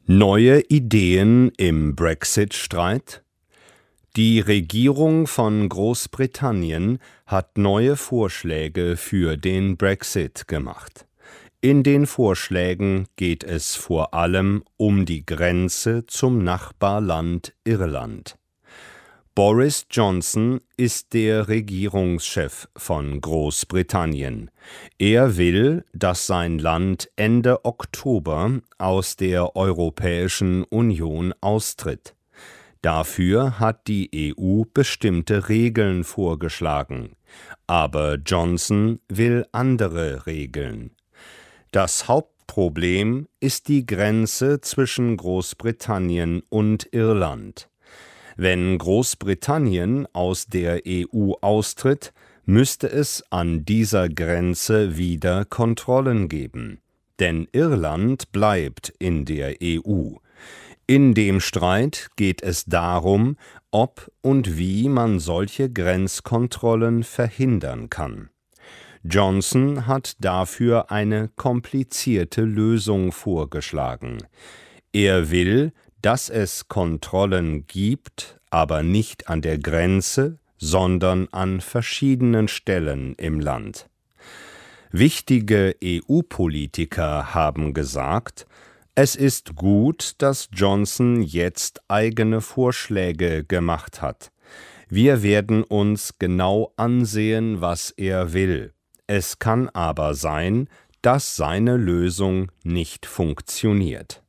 Neue Ideen im Brexit-Streit? Die Regierung von Großbritannien hat neue Vorschläge für den Brexit gemacht. In den Vorschlägen geht es vor allem um die Grenze zum Nachbarland Irland. Boris Johnson ist der Regierungschef von Großbritannien. Er will, dass sein Land Ende Oktober aus der Europäischen Union austritt. Dafür hat die EU bestimmte Regeln vorgeschlagen. Aber Johnson will andere Regeln. Das Hauptproblem ist die Grenze zwischen Großbritannien und Irland. Wenn Großbritannien aus der EU austritt, müsste es an dieser Grenze wieder Kontrollen geben. Denn Irland bleibt in der EU. In dem Streit geht es darum, ob und wie man solche Grenzkontrollen verhindern kann. Johnson hat dafür eine komplizierte Lösung vorgeschlagen. Er will, dass es Kontrollen gibt, aber nicht an der Grenze, sondern an verschiedenen Stellen im Land. Wichtige EU-Politiker haben gesagt, es ist gut, dass Johnson jetzt eigene Vorschläge gemacht hat. Wir werden uns genau ansehen, was er will. Es kann aber sein, dass seine Lösung nicht funktioniert.